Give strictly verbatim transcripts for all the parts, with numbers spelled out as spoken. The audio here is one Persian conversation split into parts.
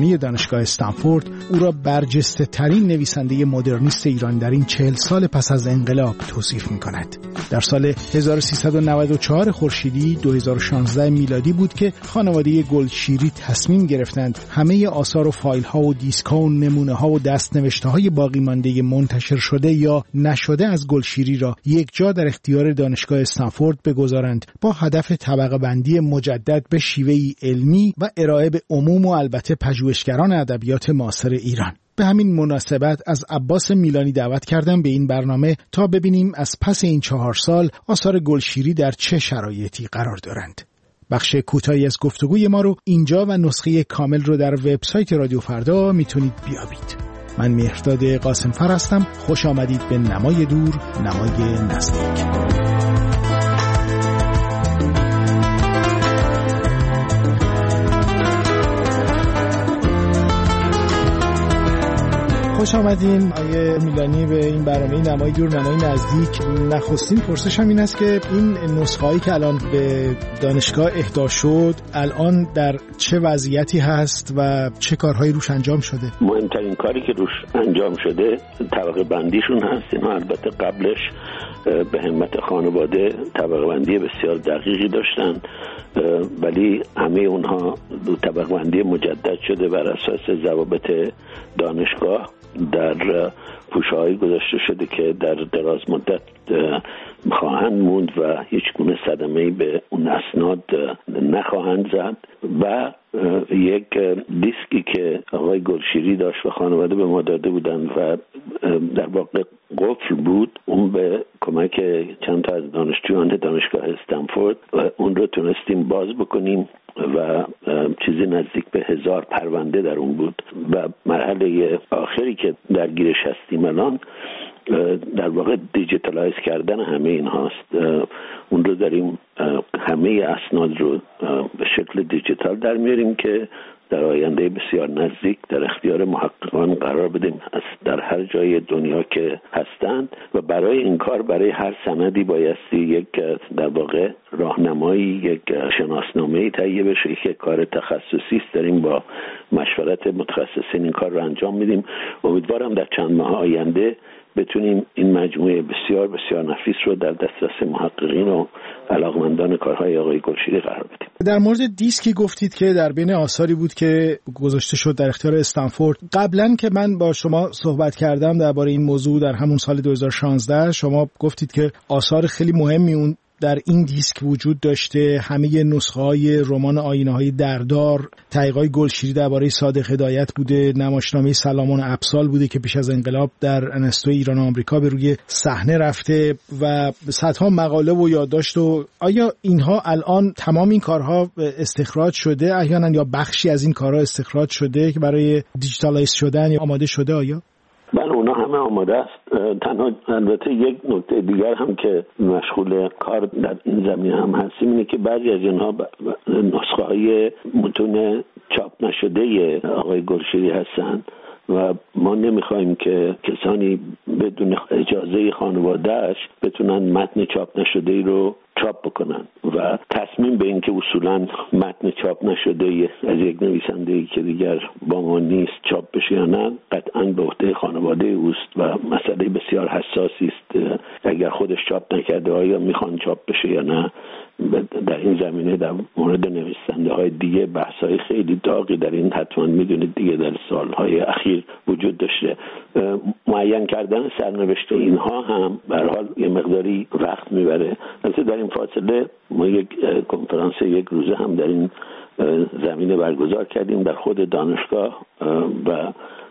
دانشگاهی دانشگاه استنفورد او را برجسته ترین نویسنده مدرنیست ایرانی در این چهل سال پس از انقلاب توصیف می‌کند. در سال هزار و سیصد و نود و چهار خورشیدی دو هزار و شانزده میلادی بود که خانواده گلشیری تصمیم گرفتند همه آثار و فایل‌ها و دیسک‌ها و نمونه‌ها و دست‌نوشته‌های باقی مانده منتشر شده یا نشده از گلشیری را یک جا در اختیار دانشگاه استنفورد بگذارند با هدف طبقه بندی مجدد به شیوهی علمی و ارائه به عموم و البته پژوهشگران ادبیات معاصر ایران. به همین مناسبت از عباس میلانی دعوت کردم به این برنامه تا ببینیم از پس این چهار سال آثار گلشیری در چه شرایطی قرار دارند. بخش کوتاهی از گفتگوی ما رو اینجا و نسخه کامل رو در وبسایت رادیو فردا میتونید بیابید. من مهرداد قاسمفر هستم. خوش آمدید به نمای دور، نمای نزدیک. خوش آمدین آقای میلانی به این برنامه نمای دور نمای نزدیک. نخستین پرسشم این است که این نسخه‌ای که الان به دانشگاه اهدا شد الان در چه وضعیتی هست و چه کارهایی روش انجام شده؟ مهمترین کاری که روش انجام شده طبقه بندیشون هست. اینا البته قبلش به همت خانواده طبقه بندی بسیار دقیقی داشتن، ولی همه اونها دو طبقه بندی مجدد شده بر اساس ضوابط دانشگاه در پوشه‌هایی گذاشته شده که در دراز مدت خواهند موند و هیچ گونه صدمه‌ای به اون اسناد نخواهند زد. و یک دیسکی که آقای گلشیری داشت و خانواده به ما داده بودند و در واقع قفل بود، اون به کمک چند تا از دانشجویان دانشگاه استنفورد اون رو تونستیم باز بکنیم و چیزی نزدیک به هزار پرونده در اون بود و مرحله آخری که درگیرش هستیم الان در واقع دیجیتالایز کردن همه این هاست. اون رو داریم همه اسناد رو به شکل دیجیتال در میاریم که در آینده بسیار نزدیک در اختیار محققان قرار بدیم در هر جای دنیا که هستند. و برای این کار برای هر سندی بایستی یک در واقع راهنمایی، یک شناسنامه‌ای تهیه بشه که کار تخصصی است. داریم با مشورت متخصصین این کار رو انجام میدیم. امیدوارم در چند ماه آینده بتونیم این مجموعه بسیار بسیار نفیس رو در دسترس محققین و علاقمندان کارهای آقای گلشیری قرار بدیم. در مورد دیسکی گفتید که در بین آثاری بود که گذاشته شد در اختیار استنفورد. قبلا که من با شما صحبت کردم درباره این موضوع در همون سال دو هزار و شانزده، شما گفتید که آثار خیلی مهمی اون در این دیسک وجود داشته. همه نسخه‌های رمان آینه‌های دردار، تحقیقات گلشیری درباره صادق هدایت بوده، نمایشنامه سلامان ابسال بوده که پیش از انقلاب در انستو ایران و آمریکا به روی صحنه رفته و صدها مقاله و یادداشت. و آیا اینها الان تمام این کارها استخراج شده احیانا یا بخشی از این کارها استخراج شده که برای دیجیتالایز شدن یا آماده شده؟ آیا بله، اونا همه آماده است. تنها البته یک نکته دیگر هم که مشغول کار در این زمینه هم هستیم اینه که بعضی از اینها نسخه های متون چاپ نشده آقای گلشیری هستند و ما نمیخوایم که کسانی بدون اجازه خانواده‌اش بتونن متن چاپ نشده ای رو چاپ بکنن و تصمیم به این که اصولاً متن چاپ نشده از یک نویسنده‌ای که دیگر با ما نیست چاپ بشه یا نه قطعاً به عهده خانواده اوست و مسئله بسیار حساسی است. اگر خودش چاپ نکرده آیا میخوان چاپ بشه یا نه. در این زمینه در مورد نویسنده های دیگه بحث های خیلی داغی در این حتما میدونید دیگه در سالهای اخیر وجود داشته. معین کردن سرنوشت اینها هم به هر حال یه مقداری وقت میبره. البته در این فاصله ما یک کنفرانس یک روزه هم در این زمینه برگزار کردیم در خود دانشگاه و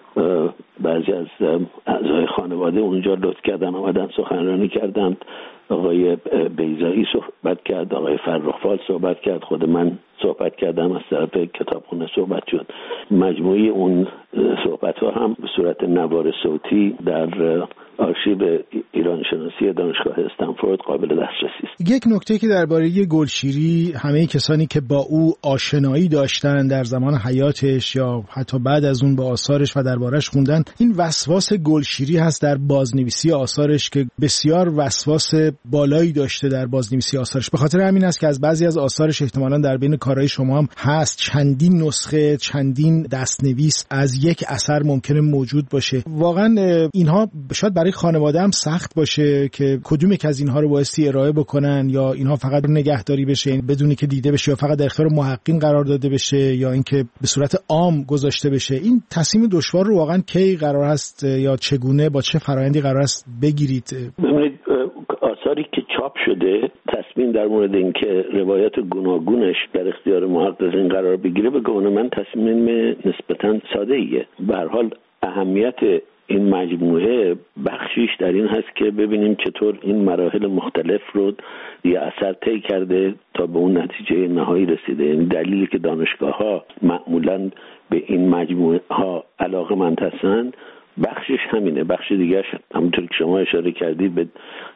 بعضی از اعضای خانواده اونجا لطف کردن آمدن سخنرانی کردند. آقای بیضایی صحبت کرد، آقای فرخ‌فال صحبت کرد، خود من صحبت کردم، از طرف کتابخونه صحبت شد. مجموعه اون صحبت ها هم به صورت نوار صوتی در آرشیو ایران شناسی دانشگاه استنفورد قابل دسترسی است. یک نکته که درباره گلشیری همه کسانی که با او آشنایی داشتن در زمان حیاتش یا حتی بعد از اون با آثارش و دربارش خوندن، این وسواس گلشیری هست در بازنویسی آثارش که بسیار وسواس بالایی داشته در بازنویسی آثارش. به خاطر همین است که از بعضی از آثارش احتمالاً در بین کارهای شما هم هست چندین نسخه، چندین دستنویس از یک اثر ممکنه موجود باشه. واقعا اینها شاید برای خانواده هم سخت باشه که کدوم یک از اینها رو بایستی ارائه بکنن یا اینها فقط نگهداری بشه بدونی که دیده بشه یا فقط در اختیار محققین قرار داده بشه یا اینکه به صورت عام گذاشته بشه. این تصمیم دشوار رو واقعا کی قرار هست یا چگونه با چه فرآیندی قرار است بگیرید؟ ببینید آثاری که چاپ شده تصمیم در مورد اینکه روایت گوناگونش در اختیار محققین قرار بگیره به گمان من تصمیم نسبتاً ساده ایه. به هر حال اهمیت این مجموعه بخشیش در این هست که ببینیم چطور این مراحل مختلف رو یه اثر طی کرده تا به اون نتیجه نهایی رسیده. این دلیلی که دانشگاه‌ها معمولاً به این مجموعه ها علاقه‌مند هستند بخشش همینه. بخش دیگرش همونطور که شما اشاره کردید به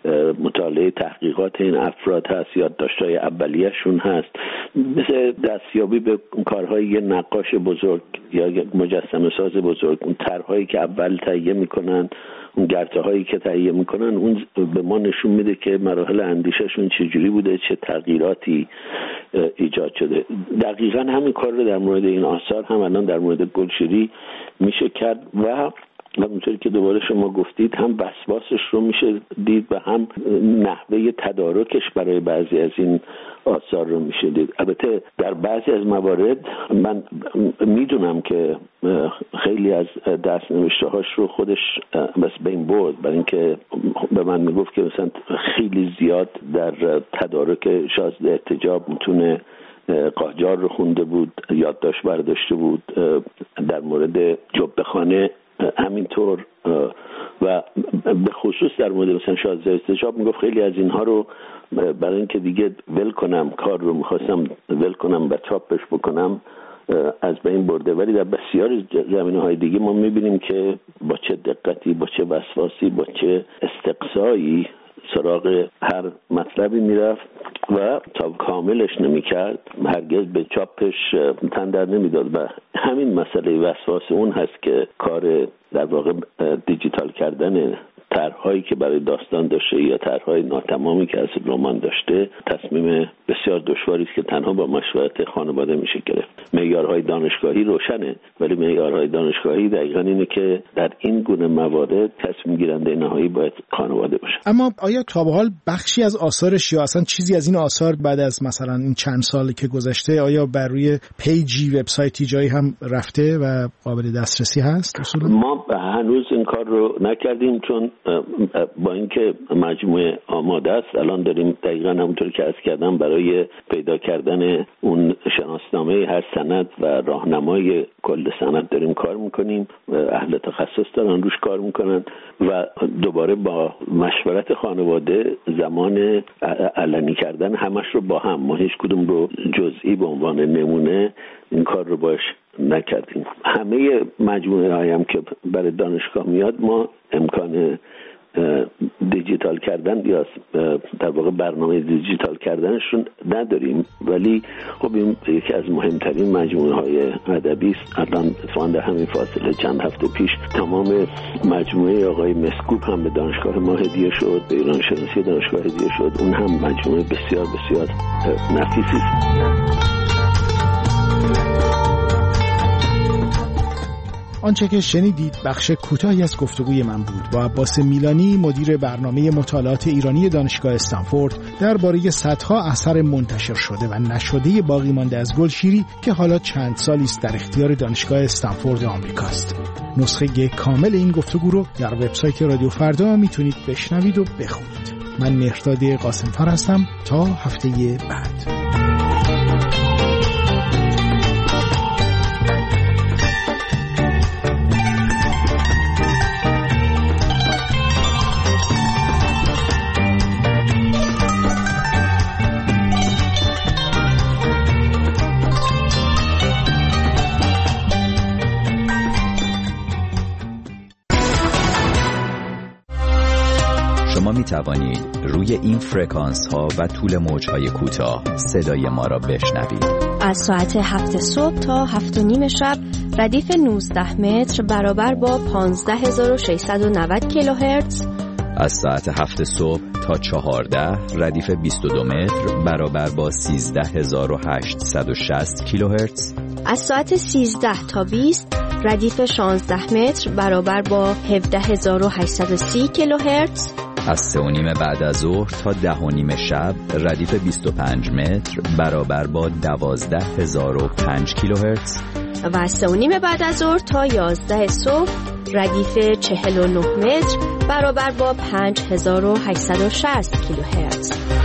مطالعه تحقیقات این افراد هست، یادداشت‌های اولیه‌شون هست، مثل دستیابی به کارهای یه نقاش بزرگ یا یک مجسمه ساز بزرگ. اون طرح‌هایی که اول تهیه میکنن، اون گرته‌هایی که تهیه میکنن، اون به ما نشون میده که مراحل اندیشه‌شون چجوری بوده، چه تغییراتی ایجاد شده. دقیقاً همین کار رو در مورد این آثار هم الان در مورد گلشیری میشه کرد و همونطوری که دوباره شما گفتید هم وسواسش رو میشه دید و هم نحوه تدارکش برای بعضی از این آثار رو میشه دید. البته در بعضی از موارد من میدونم که خیلی از دست‌نوشته هاش رو خودش بس بین برد، برای اینکه به من میگفت که مثلا خیلی زیاد در تدارک شازده ارتجاب متون قاجار رو خونده بود، یادداشت برداشته بود، در مورد جبه‌خانه همینطور و به خصوص در مورد مثلا شازده ارتجاب میگفت خیلی از اینها رو برای اینکه دیگه ول کنم کار رو میخواستم ول کنم و چاپش بکنم از بین برده. ولی در بسیاری زمینه‌های دیگه ما میبینیم که با چه دقتی، با چه وسواسی، با چه استقصایی سراغ هر مطلبی میرفت و تا کاملش نمیکرد هرگز به چاپش تن در نمیداد. و همین مسئله وسواس اون هست که کار در واقع دیجیتال کردن طرح‌هایی که برای داستان داشته یا طرح‌های ناتمامی که از رمان داشته تصمیم بسیار دشواری است که تنها با مشورت خانواده میشه گرفت. معیارهای دانشگاهی روشنه، ولی معیارهای دانشگاهی دقیقاً اینه که در این گونه موارد تصمیم گیرنده نهایی باید خانواده باشه. اما آیا تا به حال بخشی از آثارش یا اصلا چیزی از این آثار بعد از مثلا این چند سالی که گذشته آیا بر روی پیجی وبسایتی جایی هم رفته و قابل دسترسی هست اصولا؟ ما هنوز این کار رو نکردیم چون با اینکه مجموعه آماده است الان داریم دقیقاً همونطور که عرض کردم برای پیدا کردن اون شناسنامه هر سند و راهنمای کل سند داریم کار میکنیم. اهل تخصص دارن روش کار میکنن و دوباره با مشورت خانواده زمان علنی کردن همش رو با هم، ما هیچ کدوم رو جزئی به عنوان نمونه این کار رو باش نکردیم. همه مجموعه هایم که برای دانشگاه میاد ما امکان دیجیتال کردن یا در واقع برنامه دیجیتال کردنشون نداریم، ولی خب این یکی از مهمترین مجموعه های ادبی است. الان اتفاقا در همین فاصله چند هفته پیش تمام مجموعه آقای مسکوب هم به دانشگاه ما هدیه شد، به ایران شناسی دانشگاه هدیه شد. اون هم مجموعه بسیار بسیار نفیسی است. آنچه که شنیدید بخش کوتاهی از گفتگوی من بود با عباس میلانی، مدیر برنامه مطالعات ایرانی دانشگاه استنفورد درباره صدها اثر منتشر شده و نشده باقی مانده از گلشیری که حالا چند سالی است در اختیار دانشگاه استنفورد آمریکاست. نسخه کامل این گفتگو رو در وبسایت رادیو فردا میتونید بشنوید و بخونید. من مهرداد قاسمفر هستم. تا هفته بعد. می توانید روی این فرکانس ها و طول موج های کوتاه صدای ما را بشنوید. از ساعت هفت صبح تا هفت و نیم شب ردیف نوزده متر برابر با پانزده هزار و ششصد و نود کیلوهرتز. از ساعت هفت صبح تا چهارده ردیف بیست و دو متر برابر با سیزده هزار و هشتصد و شصت کیلوهرتز. از ساعت سیزده تا بیست ردیف شانزده متر برابر با هفده هزار و هشتصد و سی کیلوهرتز. از سه و نیم بعد از ظهر تا ده و نیم شب ردیف بیست و پنج متر برابر با دوازده هزار و پنج کیلوهرتز. و از سه و نیم بعد از ظهر تا یازده صبح ردیف چهل و نه متر برابر با پنج هزار و هشتصد و شصت کیلوهرتز.